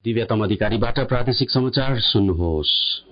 दिव्यतम अधिकारीबाट प्रादेशिक समाचार सुन्नुहोस्।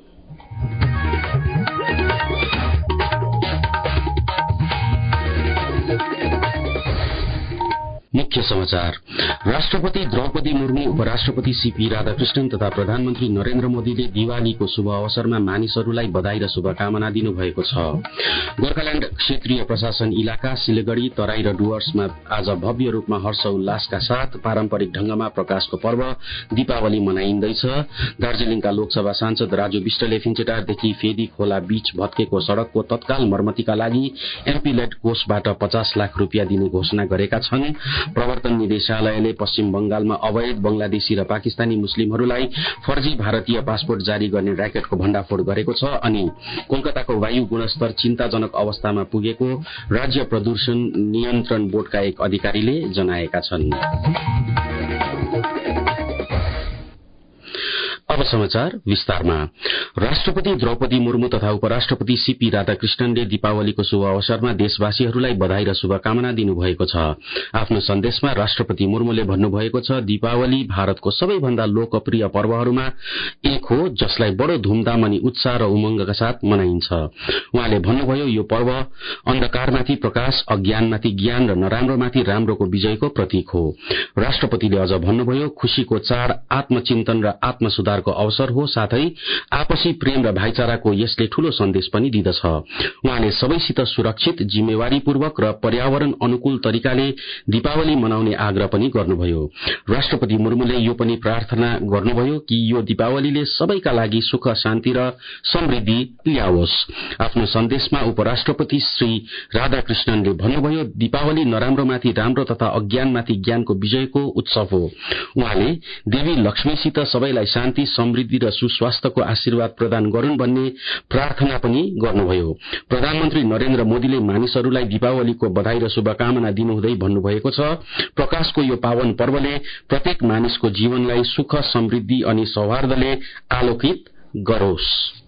मुख्य समाचार। राष्ट्रपति द्रौपदी मुर्मू, उपराष्ट्रपति सीपी राधाकृष्णन तथा प्रधानमन्त्री नरेन्द्र मोदीले दिवालीको शुभ अवसरमा मानिसहरूलाई बधाई र शुभकामना दिनुभएको छ। गोर्खाल्याण्ड क्षेत्रीय प्रशासन इलाका सिलगढ़ी, तराई र डुवर्समा आज भव्य रूपमा हर्ष उल्लासका साथ पारम्परिक ढंगमा प्रकाशको पर्व दीपावली मनाइन्दैछ। दार्जीलिङका लोकसभा सांसद राजु विष्टले फिन्चेटारदेखि फेदी खोला बीच भत्केको सड़कको तत्काल मर्मतीका लागि एमपी लेड कोषबाट 50 लाख रुपियाँ दिने घोषणा गरेका छन्। प्रवर्तन निदेशालयले पश्चिम बंगालमा अवैध बंगलादेशी र पाकिस्तानी मुस्लिमहरूलाई फर्जी भारतीय पासपोर्ट जारी गर्ने र्याकेटको भण्डाफोड़ गरेको छ अनि कोलकाताको वायु गुणस्तर चिन्ताजनक अवस्थामा पुगेको राज्य प्रदूषण नियन्त्रण बोर्डका एक अधिकारीले जनाएका छन्। अब समाचार विस्तारमा। राष्ट्रपति द्रौपदी मुर्मू तथा उपराष्ट्रपति सीपी राधाकृष्णनले दीपावलीको शुभ अवसरमा देशवासीहरूलाई बधाई र शुभकामना दिनुभएको छ। आफ्नो सन्देशमा राष्ट्रपति मुर्मूले भन्नुभएको छ, दीपावली भारतको सबैभन्दा लोकप्रिय पर्वहरूमा एक हो जसलाई बडो धूमधाम अनि उत्साह र उमंगका साथ मनाइन्छ। उहाँले भन्नुभयो, यो पर्व अन्धकारमाथि प्रकाश, अज्ञानमाथि ज्ञान र नराम्रोमाथि राम्रोको विजयको प्रतीक हो। राष्ट्रपतिले अझ भन्नुभयो, खुशीको चाड आत्मचिन्तन र आत्मसुधारको अवसर हो, साथै आपसी प्रेम र भाइचाराको यसले ठूलो सन्देश पनि दिदछ। उहाँले सबैसित सुरक्षित, जिम्मेवारीपूर्वक र पर्यावरण अनुकूल तरिकाले दीपावली मनाउने आग्रह पनि गर्नुभयो। राष्ट्रपति मुर्मूले यो पनि प्रार्थना गर्नुभयो कि यो दीपावलीले सबैका लागि सुख, शान्ति र समृद्धि ल्याओस्। आफ्नो सन्देशमा उपराष्ट्रपति श्री राधाकृष्णनले भन्नुभयो, दीपावली नराम्रोमाथि राम्रो तथा अज्ञानमाथि ज्ञानको विजयको उत्सव हो। उहाँले देवी लक्ष्मीसित सबैलाई शान्ति, समृद्धि र सुस्वास्थ्यको आशीर्वाद प्रदान गरून् भन्ने प्रार्थना पनि गर्नुभयो। प्रधानमन्त्री नरेन्द्र मोदीले मानिसहरूलाई दीपावलीको बधाई र शुभकामना दिनुहुँदै भन्नुभएको छ, प्रकाशको यो पावन पर्वले प्रत्येक मानिसको जीवनलाई सुख, समृद्धि अनि सौहार्दले आलोकित गरोस्।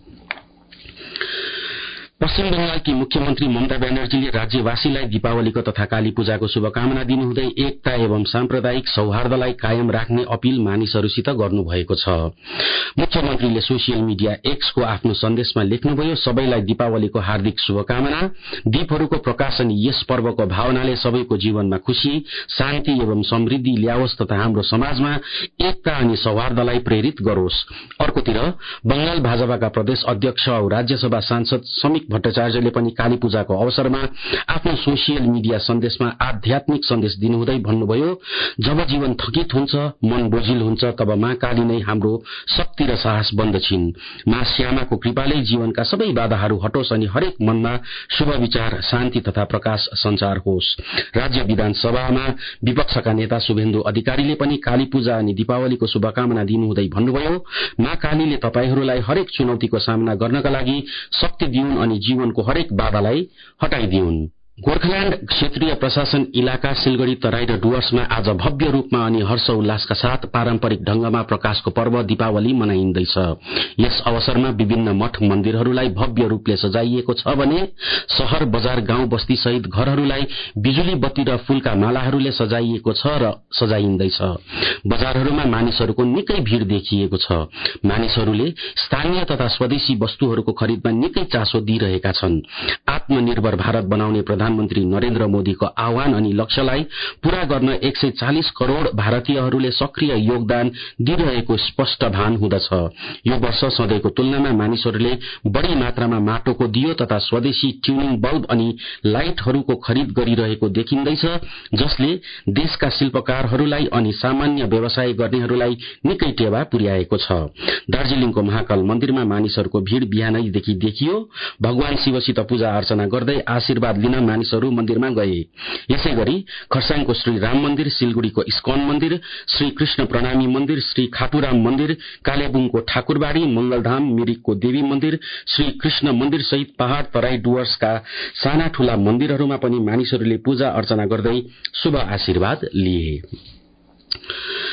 पश्चिम बंगालकी मुख्यमन्त्री ममता ब्यानर्जीले राज्यवासीलाई दीपावलीको तथा काली पूजाको शुभकामना दिनुहुँदै एकता एवं साम्प्रदायिक सौहार्दलाई कायम राख्ने अपील मानिसहरूसित गर्नुभएको छ। मुख्यमन्त्रीले सोसियल मिडिया एक्सको आफ्नो सन्देशमा लेख्नुभयो, सबैलाई दीपावलीको हार्दिक शुभकामना। दीपहरूको प्रकाश अनि यस पर्वको भावनाले सबैको जीवनमा खुशी, शान्ति एवं समृद्धि ल्याओस् तथा हाम्रो समाजमा एकता अनि सौहार्दलाई प्रेरित गरोस्। अर्कोतिर बंगाल भाजपाका प्रदेश अध्यक्ष औ राज्यसभा सांसद समीक भट्टाचार्यले पनि काली पूजाको अवसरमा आफ्नो सोसियल मिडिया सन्देशमा आध्यात्मिक सन्देश दिनुहुँदै भन्नुभयो, जब जीवन थकित हुन्छ, मन बोझिल हुन्छ, तब माँ काली नै हाम्रो शक्ति र साहस बन्दछिन्। माँ श्यामाको कृपाले जीवनका सबै बाधाहरू हटोस् अनि हरेक मनमा शुभ विचार, शान्ति तथा प्रकाश सञ्चार होस्। राज्य विधानसभामा विपक्षका नेता शुभेन्दु अधिकारीले पनि काली पूजा अनि दीपावलीको शुभकामना दिनुहुँदै भन्नुभयो, माँ कालीले तपाईहरूलाई हरेक चुनौतीको सामना गर्नका लागि शक्ति दिउन् अनि जीवनको हरेक बाधालाई हटाइदिउन्। गोर्खाल्याण्ड क्षेत्रीय प्रशासन इलाका सिलगढ़ी, तराई र डुवर्समा आज भव्य रूपमा अनि हर्ष उल्लासका साथ पारम्परिक ढंगमा प्रकाशको पर्व दीपावली मनाइन्दैछ। यस अवसरमा विभिन्न मठ मन्दिरहरूलाई भव्य रूपले सजाइएको छ भने शहर, बजार, गाउँ बस्ती सहित घरहरूलाई बिजुली बत्ती र फूलका मालाहरूले सजाइएको छ र सजाइन्दैछ। बजारहरूमा मानिसहरूको निकै भीड़ देखिएको छ। मानिसहरूले स्थानीय तथा स्वदेशी वस्तुहरूको खरिदमा निकै चासो दिइरहेका छन्। आत्मनिर्भर भारत बनाउने प्रधानमन्त्री नरेन्द्र मोदीको आह्वान अनि लक्ष्यलाई पूरा गर्न 140 करोड़ भारतीयहरूले सक्रिय योगदान दिइरहेको स्पष्ट भान हुँदछ। यो वर्ष सधैँको तुलनामा मानिसहरूले बढ़ी मात्रामा माटोको दियो तथा स्वदेशी ट्युनिङ बल्ब अनि लाइटहरूको खरिद गरिरहेको देखिन्दैछ, जसले देशका शिल्पकारहरूलाई अनि सामान्य व्यवसाय गर्नेहरूलाई निकै टेवा पुर्याएको छ। दार्जीलिङको महाकाल मन्दिरमा मानिसहरूको भीड़ बिहानैदेखि देखियो। भगवान शिवसित पूजा अर्चना गर्दै आशीर्वाद लिन मानिसहरू मन्दिरमा गए। यसैगरी खरसाङको श्री राम मन्दिर, सिलगढ़ीको इस्कन मन्दिर, श्री कृष्ण प्रणामी मन्दिर, श्री खाटुराम मन्दिर, कालेबुङको ठाकुरबाड़ी, मंगलधाम, मिरिकको देवी मन्दिर, श्री कृष्ण मन्दिर सहित पहाड़, तराई, डुवर्सका साना ठूला मन्दिरहरूमा पनि मानिसहरूले पूजा अर्चना गर्दै शुभ आशीर्वाद लिए।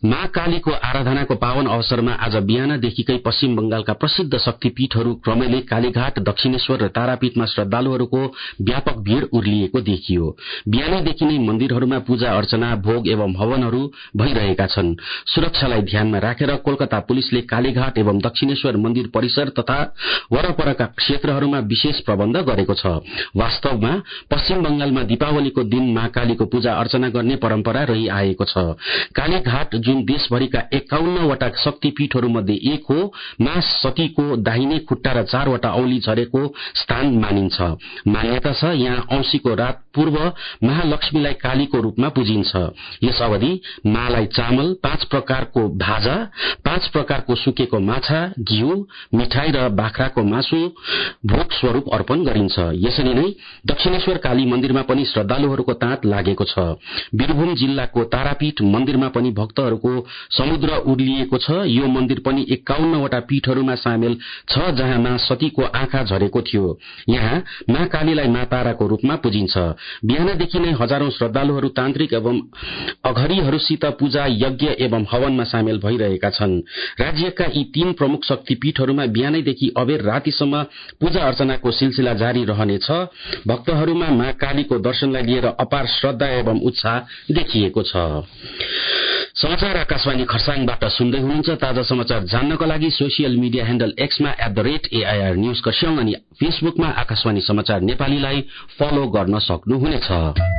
माँ कालीको आराधनाको पावन अवसरमा आज बिहानदेखिकै पश्चिम बंगालका प्रसिद्ध शक्तिपीठहरू क्रमैले कालीघाट, दक्षिणेश्वर र तारापीठमा श्रद्धालुहरूको व्यापक भीड़ उर्लिएको देखियो। बिहानैदेखि नै मन्दिरहरूमा पूजा अर्चना, भोग एवं हवनहरू भइरहेका छन्। सुरक्षालाई ध्यानमा राखेर कोलकाता पुलिसले कालीघाट एवं दक्षिणेश्वर मन्दिर परिसर तथा वरपरका क्षेत्रहरूमा विशेष प्रबन्ध गरेको छ। वास्तवमा पश्चिम बंगालमा दीपावलीको दिन माँ कालीको पूजा अर्चना गर्ने परम्परा रहिआएको छ। कालीघाट जुन देशभरिका 51 वटा शक्तिपीठहरू मध्ये एक हो, माँ सतीको दाहिने खुट्टा र 4 वटा औली झरेको स्थान मानिन्छ। मान्यता छ यहाँ औँसीको रात पूर्व महालक्ष्मीलाई कालीको रूपमा पूजिन्छ। यस अवधि माँलाई चामल, 5 प्रकारको भाजा, 5 प्रकारको सुकेको माछा, घिउ, मिठाई र बाख्राको मासु भोग स्वरूप अर्पण गरिन्छ। यसरी नै दक्षिणेश्वर काली मन्दिरमा पनि श्रद्धालुहरूको ताँत लागेको छ। वीरभूम जिल्लाको तारापीठ मन्दिरमा पनि भक्तहरूको समुद्र उर्लिएको छ। यो मन्दिर पनि 51 वटा पीठहरूमा सामेल छ जहाँ माँ सतीको आँखा झरेको थियो। यहाँ माँ कालीलाई माँ ताराको रूपमा पूजिन्छ। बिहानदेखि नै हजारौं श्रद्धालुहरू तान्त्रिक एवं अघरीहरूसित पूजा, यज्ञ एवं हवनमा सामेल भइरहेका छन्। राज्यका यी 3 प्रमुख शक्तिपीठहरूमा बिहानैदेखि अबेर रातिसम्म पूजा अर्चनाको सिलसिला जारी रहनेछ। भक्तहरूमा माँ कालीको दर्शनलाई लिएर अपार श्रद्धा एवं उत्साह देखिएको छ। समाचार आकाशवाणी खरसाङबाट सुन्दै हुनुहुन्छ। ताजा समाचार जान्नका लागि सोसियल मिडिया ह्यान्डल एक्समा @AIR न्यूज खरसाङ अनि फेसबुकमा आकाशवाणी समाचार नेपालीलाई फलो गर्न सक्नुहुनेछ।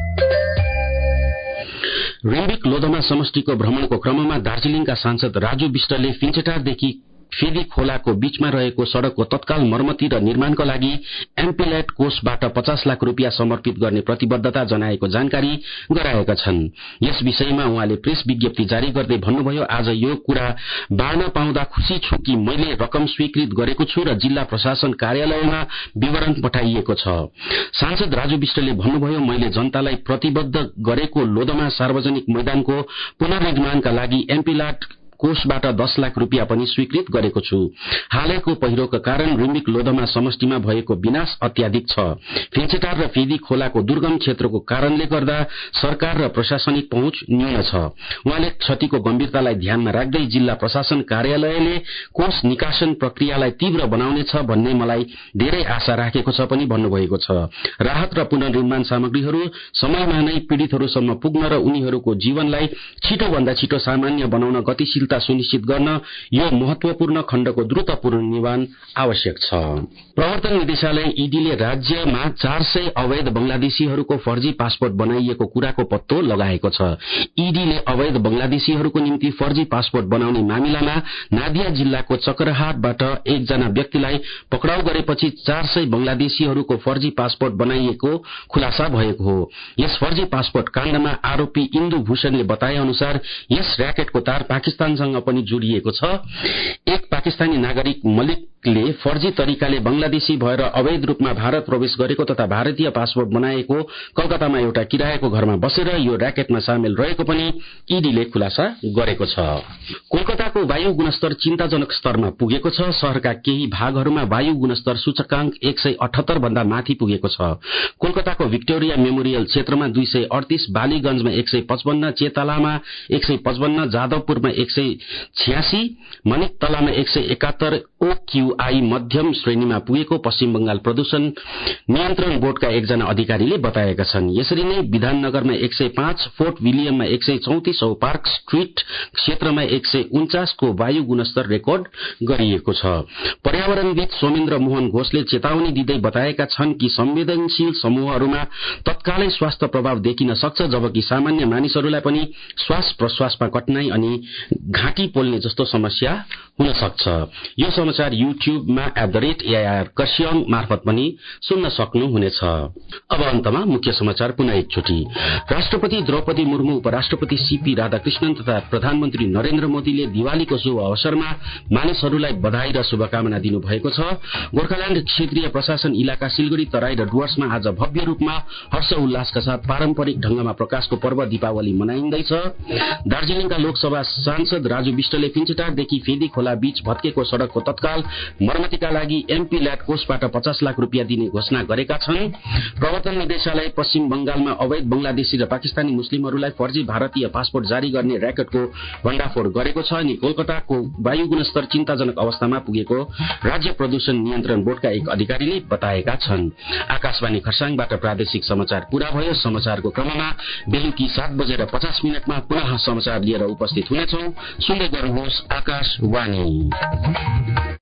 रिम्बिक लोधमा समष्टिको भ्रमणको क्रममा दार्जीलिङका सांसद राजु विष्टले फिन्चेटारदेखि फेदी खोलाको बीचमा रहेको सड़कको तत्काल मर्मती र निर्माणका लागि एमपील्याट कोषबाट 50 लाख रुपियाँ समर्पित गर्ने प्रतिबद्धता जनाएको जानकारी गराएका छन्। यस विषयमा उहाँले प्रेस विज्ञप्ति जारी गर्दै भन्नुभयो, आज यो कुरा बाँड्न पाउँदा खुशी छु कि मैले रकम स्वीकृत गरेको छु र जिल्ला प्रशासन कार्यालयमा विवरण पठाइएको छ। सांसद राजु विष्टले भन्नुभयो, मैले जनतालाई प्रतिबद्ध गरेको लोधमा सार्वजनिक मैदानको पुनर्निर्माणका लागि एमपील्याट कोषबाट 10 लाख रुपियाँ पनि स्वीकृत गरेको छु। हालैको पहिरोका कारण रिम्बिक लोधमा समष्टिमा भएको विनाश अत्याधिक छ। फिन्चेटार र फेदी खोलाको दुर्गम क्षेत्रको कारणले गर्दा सरकार र प्रशासनिक पहुँच न्यून छ। उहाँले क्षतिको गम्भीरतालाई ध्यानमा राख्दै जिल्ला प्रशासन कार्यालयले कोष निकासन प्रक्रियालाई तीव्र बनाउनेछ भन्ने मलाई धेरै आशा राखेको छ पनि भन्नुभएको छ। राहत र पुनर्निर्माण सामग्रीहरू समयमा नै पीड़ितहरूसम्म पुग्न र उनीहरूको जीवनलाई छिटोभन्दा छिटो सामान्य बनाउन गतिशील सुनिश्चित गर्न यो महत्वपूर्ण खण्डको द्रुत पुनर्निर्माण आवश्यक छ। प्रवर्तन निर्देशालय ईडीले राज्यमा 400 अवैध बंगलादेशीहरूको फर्जी पासपोर्ट बनाइएको कुराको पत्तो लगाएको छ। ईडीले अवैध बंगलादेशीहरूको निम्ति फर्जी पासपोर्ट बनाउने मामिलामा नादिया जिल्लाको चक्रहाटबाट एकजना व्यक्तिलाई पक्राउ गरेपछि 400 बंगलादेशीहरूको फर्जी पासपोर्ट बनाइएको खुलासा भएको हो। यस फर्जी पासपोर्ट काण्डमा आरोपी इन्दु भूषणले बताए अनुसार यस र्याकेटको तार पाकिस्तानसँग पनि जोडिएको छ। एक पाकिस्तानी नागरिक मलिकले फर्जी तरिकाले बंगलादेशी भएर अवैध रूपमा भारत प्रवेश गरेको तथा भारतीय पासपोर्ट बनाएको कलकत्तामा एउटा किरायको घरमा बसेर यो र्याकेटमा सामेल रहेको पनि ईडीले खुलासा गरेको छ। कोलकाताको वायु गुणस्तर चिन्ताजनक स्तरमा पुगेको छ। शहरका केही भागहरूमा वायु गुणस्तर सूचकांक 178 भन्दा माथि पुगेको छ। कोलकाताको भिक्टोरिया मेमोरियल क्षेत्रमा 238, बालीगंजमा 155, चेतलामा 155, जादवपुरमा 186, मनिकतलामा 171 ओक्यूआई मध्यम श्रेणीमा पुगेको पश्चिम बंगाल प्रदूषण नियन्त्रण बोर्डका एकजना अधिकारीले बताएका छन्। यसरी नै विधाननगरमा 105, फोर्ट विलियममा 134 औ पार्क स्ट्रीट क्षेत्रमा 149 को वायु गुणस्तर रेकर्ड गरिएको छ। पर्यावरणविद सोमेन्द्र मोहन घोषले चेतावनी दिँदै बताएका छन् कि संवेदनशील समूहहरूमा तत्कालै स्वास्थ्य प्रभाव देखिन सक्छ, जबकि सामान्य मानिसहरूलाई पनि श्वास प्रश्वासमा कठिनाई अनि घाँटी पोल्ने जस्तो समस्या हुन सक्छ। यो समाचार युट्युबमा @AIR खरसाङ मार्फत पनि सुन्न सक्नुहुनेछ। अब अन्तमा मुख्य समाचार पुनः एकचोटि। राष्ट्रपति द्रौपदी मुर्मू, उपराष्ट्रपति सीपी राधाकृष्णन तथा प्रधानमन्त्री नरेन्द्र मोदीले दिवालीको शुभ अवसरमा मानिसहरूलाई बधाई र शुभकामना दिनुभएको छ। गोर्खाल्याण्ड क्षेत्रीय प्रशासन इलाका सिलगढ़ी, तराई र डुवर्समा आज भव्य रूपमा हर्ष उल्लासका साथ पारम्परिक ढंगमा प्रकाशको पर्व दीपावली मनाइँदैछ। दार्जीलिङका लोकसभा सांसद राजु विष्टले फिन्चटारदेखि फेदी खोला बीच भत्केको सड़कको तत्काल मर्मतीका लागि एमपी ल्याट कोषबाट 50 लाख रुपियाँ दिने घोषणा गरेका छन्। प्रवर्तन निर्देशालय पश्चिम बंगालमा अवैध बंगलादेशी र पाकिस्तानी मुस्लिमहरूलाई फर्जी भारतीय पासपोर्ट जारी गर्ने र्याकेटको भण्डाफोड़ गरेको छ अनि कोलकाताको वायु गुणस्तर चिन्ताजनक अवस्थामा पुगेको राज्य प्रदूषण नियन्त्रण बोर्डका एक अधिकारीले बताएका छन्। आकाशवाणी खरसाङबाट प्रादेशिक समाचार पूरा भयो। समाचारको क्रममा बेलुकी 7:50 पुनः समाचार लिएर उपस्थित हुनेछौं। सुन्दै गर्नुहोस् आकाशवाणी।